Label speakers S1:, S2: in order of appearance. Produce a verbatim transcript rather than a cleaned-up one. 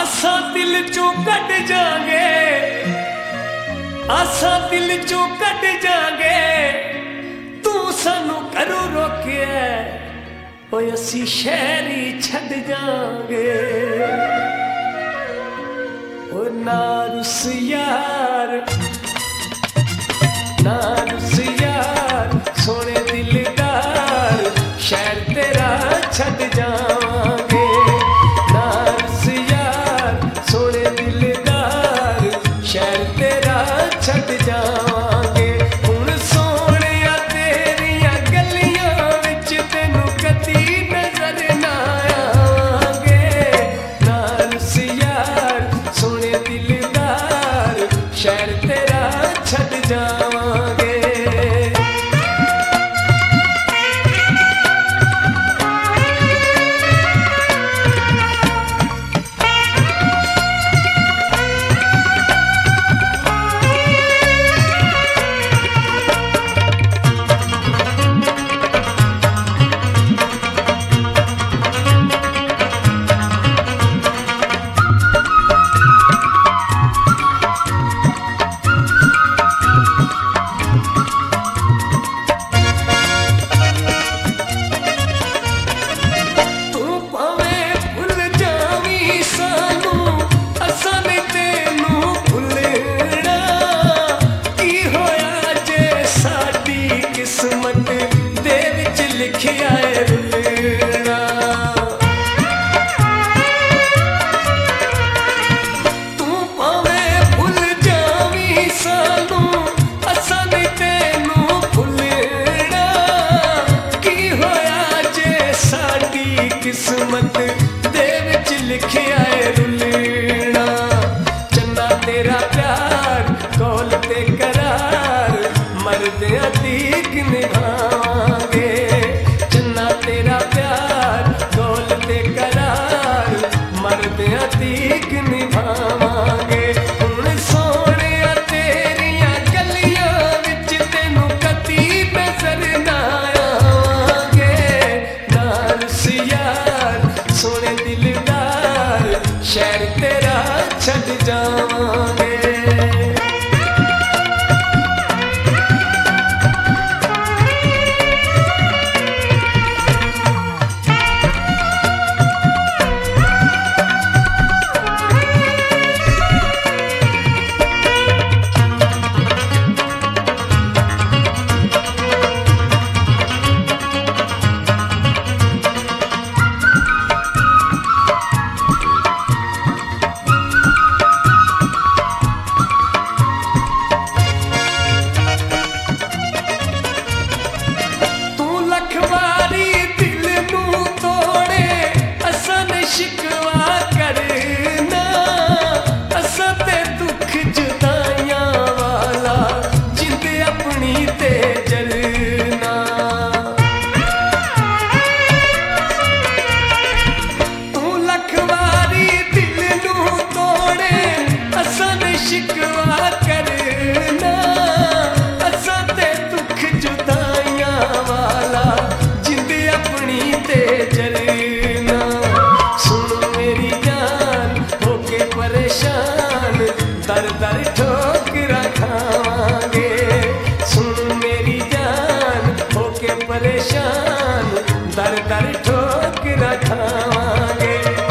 S1: आसा दिल चों कट जागे, आसा दिल चों कट जागे, तू सानू करू रोकिया ओए असी शहरी छड़ जागे। ओ ना रुस यार, ना रुस यार, सोने दिलदार शहर तेरा छड़ जावांगे। ना रुस यार, सोने दिलदार शहर तेरा छड़ जावांगे। हुण सोहणिया तेरिया गलियां विच तैनू कदी नजर ना आवांगे। ना रुस यार, सोने दिलदार शहर तेरा छड़ जावांगे। किस्मत दे विच लिखिया है रुलना, तू भावें भुल जावी सानू असां नहीं तेनू भुलना। की होया जे साडी किस्मत दे विच लिखिया है रुलना। चन्ना तेरा प्यार कौल ते करार मरदियां तीक निभावांगे। चन्ना तेरा प्यार कौल ते करार मरदियां तीक निभावांगे। हुण सोहणिया तेरिया गलियां विच तैनू कदी नजर ना आवांगे। ना रुस यार, सोहणे दिलदार शहर तेरा छड़ जावांगे। शिकवा करना असां ते दुख जुदाइयां वाला जिंद अपनी ते जलना। तू लख वारी दिल नू तोड़े असां ने शिकवा करना असां ते दुख जुदाइयां वाला जिंद अपनी ते जलना। परेशान दर दर ठोकरा खावांगे। सुन मेरी जान होके परेशान दर दर ठोकरा खावांगे।